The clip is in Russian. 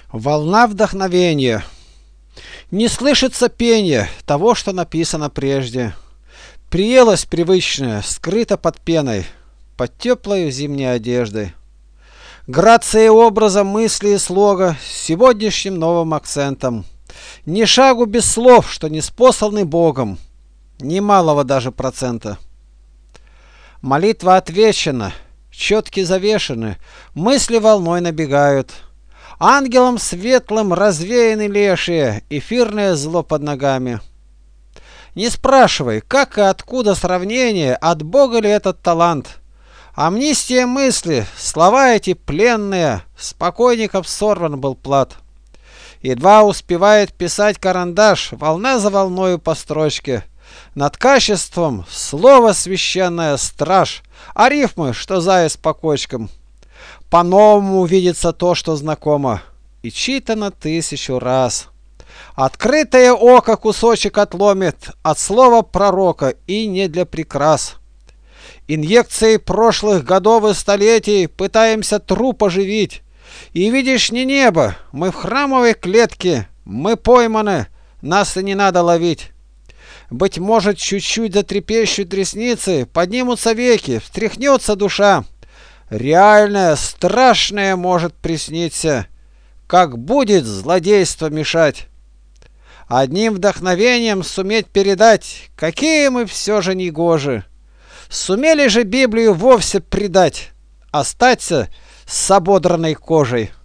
Волна вдохновения. Не слышится пение того, что написано прежде. Приелость привычная скрыта под пеной, под теплой зимней одеждой. Грация образа, мысли и слога с сегодняшним новым акцентом. Ни шагу без слов, что не спосланы Богом, ни малого даже процента. Молитва отвечена, четки завешены, мысли волной набегают. Ангелом светлым развеяны лешие, эфирное зло под ногами. Не спрашивай, как и откуда сравнение, от Бога ли этот талант. Амнистия мысли, слова эти пленные, с покойников сорван был плат. Едва успевает писать карандаш, волна за волною по строчке. Над качеством слово священное страж, а рифмы, что заяц по кочкам. По-новому видится то, что знакомо, и читано 1000 раз. Открытое око кусочек отломит от слова пророка, и не для прикрас. Инъекцией прошлых годов и столетий пытаемся труп оживить. И видишь, не небо, мы в храмовой клетке, мы пойманы, нас и не надо ловить. Быть может, чуть-чуть затрепещут ресницы, поднимутся веки, встряхнется душа. Реальное, страшное может присниться, как будет злодейство мешать. Одним вдохновением суметь передать, какие мы все же негожи. Сумели же Библию вовсе предать, остаться с ободранной кожей.